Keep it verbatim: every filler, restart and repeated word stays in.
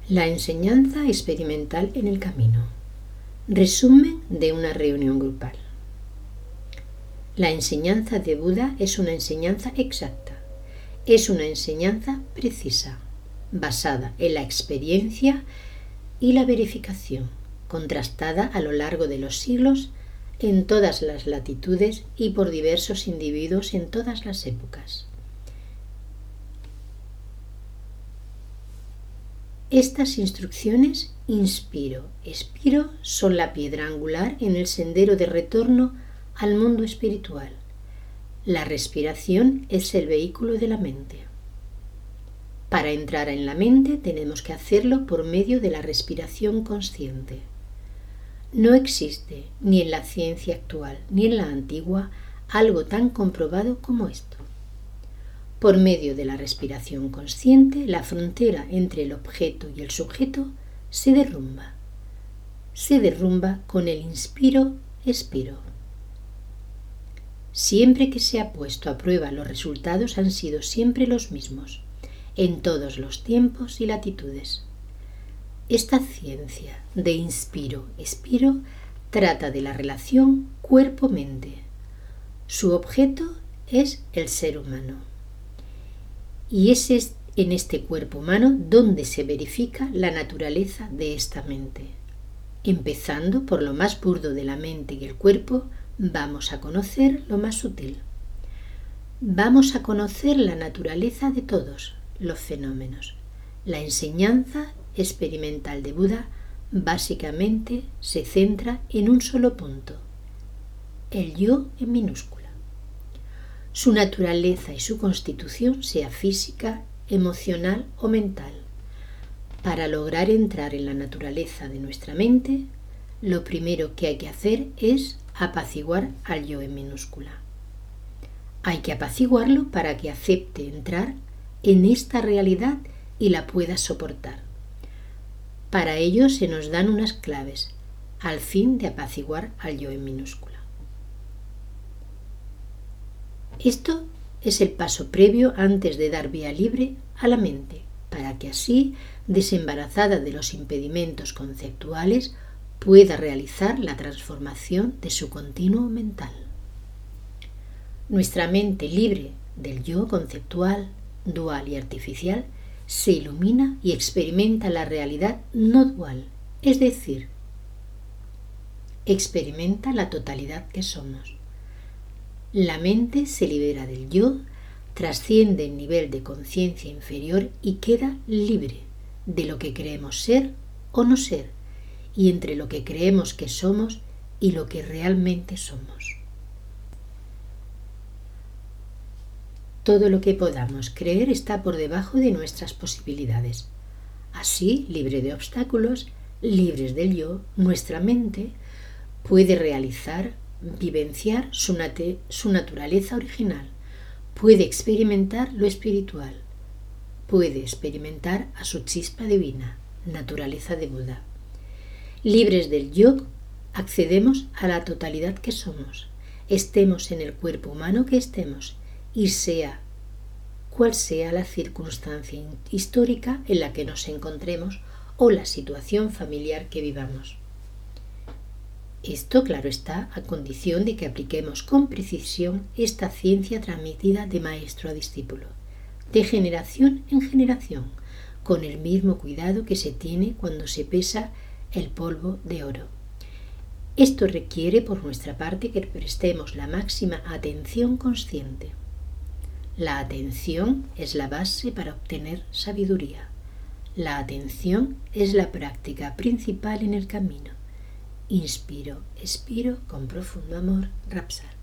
La enseñanza experimental en el camino. Resumen de una reunión grupal. La enseñanza de Buda es una enseñanza exacta, es una enseñanza precisa, basada en la experiencia y la verificación, contrastada a lo largo de los siglos en todas las latitudes y por diversos individuos en todas las épocas. Estas instrucciones inspiro, expiro son la piedra angular en el sendero de retorno al mundo espiritual. La respiración es el vehículo de la mente. Para entrar en la mente tenemos que hacerlo por medio de la respiración consciente. No existe, ni en la ciencia actual ni en la antigua, algo tan comprobado como esto. Por medio de la respiración consciente, la frontera entre el objeto y el sujeto se derrumba. Se derrumba con el inspiro-expiro. Siempre que se ha puesto a prueba, los resultados han sido siempre los mismos, en todos los tiempos y latitudes. Esta ciencia de inspiro-expiro trata de la relación cuerpo-mente. Su objeto es el ser humano. Y es en este cuerpo humano donde se verifica la naturaleza de esta mente. Empezando por lo más burdo de la mente y el cuerpo, vamos a conocer lo más sutil. Vamos a conocer la naturaleza de todos los fenómenos. La enseñanza experimental de Buda básicamente se centra en un solo punto, el yo en minúscula. Su naturaleza y su constitución, sea física, emocional o mental. Para lograr entrar en la naturaleza de nuestra mente, lo primero que hay que hacer es apaciguar al yo en minúscula. Hay que apaciguarlo para que acepte entrar en esta realidad y la pueda soportar. Para ello se nos dan unas claves, al fin de apaciguar al yo en minúscula. Esto es el paso previo antes de dar vía libre a la mente, para que así, desembarazada de los impedimentos conceptuales, pueda realizar la transformación de su continuo mental. Nuestra mente libre del yo conceptual, dual y artificial, se ilumina y experimenta la realidad no dual, es decir, experimenta la totalidad que somos. La mente se libera del yo, trasciende el nivel de conciencia inferior y queda libre de lo que creemos ser o no ser, y entre lo que creemos que somos y lo que realmente somos. Todo lo que podamos creer está por debajo de nuestras posibilidades. Así, libre de obstáculos, libres del yo, nuestra mente puede realizar, vivenciar su, nat- su naturaleza original, puede experimentar lo espiritual, puede experimentar a su chispa divina, naturaleza de Buda. Libres del yo, accedemos a la totalidad que somos, estemos en el cuerpo humano que estemos, y sea cual sea la circunstancia histórica en la que nos encontremos o la situación familiar que vivamos. Esto, claro está, a condición de que apliquemos con precisión esta ciencia transmitida de maestro a discípulo, de generación en generación, con el mismo cuidado que se tiene cuando se pesa el polvo de oro. Esto requiere por nuestra parte que prestemos la máxima atención consciente. La atención es la base para obtener sabiduría. La atención es la práctica principal en el camino. Inspiro, expiro con profundo amor, Rapsara.